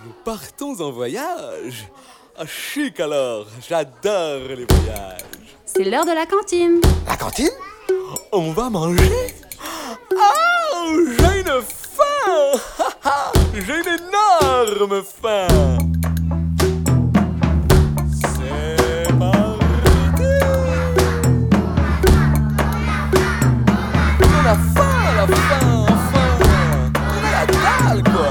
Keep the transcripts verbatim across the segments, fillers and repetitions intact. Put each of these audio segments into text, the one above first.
Nous partons en voyage. Ah, chic alors, j'adore les voyages. C'est l'heure de la cantine. La cantine? On va manger? Oh, j'ai une faim. J'ai une énorme faim. C'est parti. On a faim, la faim, faim. On a la dalle, quoi.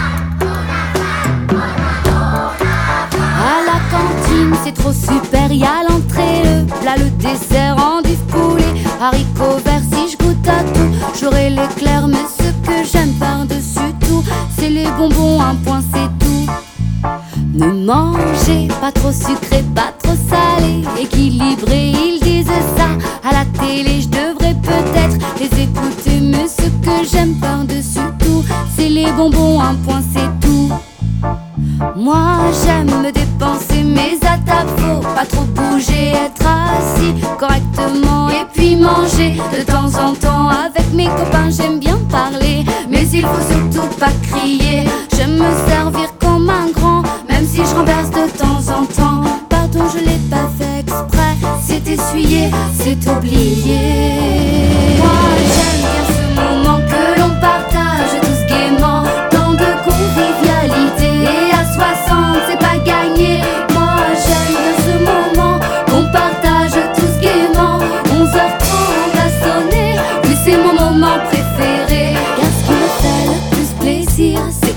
À la cantine, c'est trop super, y'a l'entrée, le plat, le dessert, endive poulet, haricots verts, si je goûte à tout, j'aurai l'éclair, mais ce que j'aime par-dessus tout, c'est les bonbons, un point c'est tout. Ne mangez pas trop sucré, pas trop salé, équilibré, ils disent ça à la télé, je devrais peut-être les écouter, mais ce que j'aime par-dessus tout, c'est les bonbons, un point c'est tout. Moi j'aime me dépenser, mais à table faut pas trop bouger, être assis correctement et puis manger de temps en temps. Avec mes copains j'aime bien parler, mais il faut surtout pas crier. J'aime me servir comme un grand, même si je renverse de temps en temps. Pardon, je l'ai pas fait exprès, c'est essuyé, c'est oublié. Moi j'aime bien ce moment que l'on partage tous gaiement, tant de convivialité, et à soixante c'est pas gagné. Moi j'aime bien ce moment qu'on partage tous gaiement. Onze heures trente a sonné, oui c'est mon moment préféré, car ce qui me fait le plus plaisir, c'est